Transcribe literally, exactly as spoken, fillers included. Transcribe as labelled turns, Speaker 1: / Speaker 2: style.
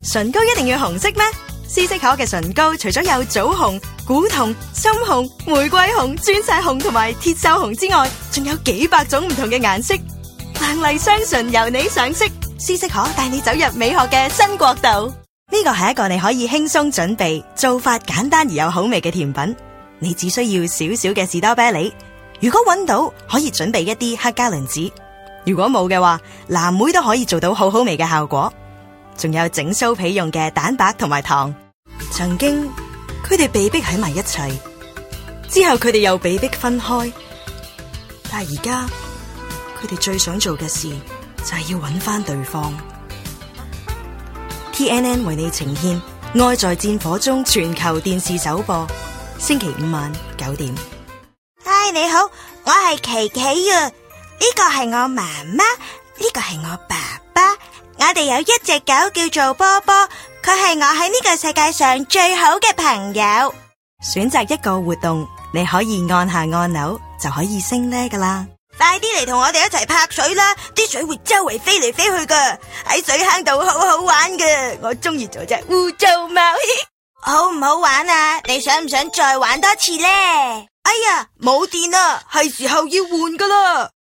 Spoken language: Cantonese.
Speaker 1: 唇膏一定要紅色咩？絲色可嘅唇膏除咗有棗紅、古銅、深紅、玫瑰紅、鑽石紅同埋鐵鏽紅之外，仲有幾百種唔同嘅顏色。亮麗雙唇由你上色，絲色可帶你走入美學嘅新國度。呢個係一個你可以輕鬆準備、做法簡單而有好味嘅甜品。你只需要少少嘅士多啤梨，如果揾到，可以準備一啲黑加侖子。如果冇嘅話，藍莓都可以做到好好味嘅效果。仲有整酥皮用嘅蛋白同埋糖。曾經佢哋被逼喺埋一齊，之後佢哋又被逼分開，但係而家佢哋最想做嘅事就係要揾翻對方。T N N 為你呈現《愛在戰火中》全球電視首播，星期五晚九點。
Speaker 2: 嗨，你好，我係琪琪啊，呢個係我媽媽，呢個係我爸爸。我哋有一隻狗叫做波波，佢係我喺呢個世界上最好嘅朋友。
Speaker 1: 選擇一個活動，你可以按下按鈕就可以升呢噶啦。
Speaker 2: 快啲嚟同我哋一齊拍水啦！啲水會周圍飛嚟飛去噶，喺水坑度好好玩噶。我中意做隻污糟貓。好唔好玩啊？你想唔想再玩多次呢？哎呀，冇電啦，係時候要換噶啦。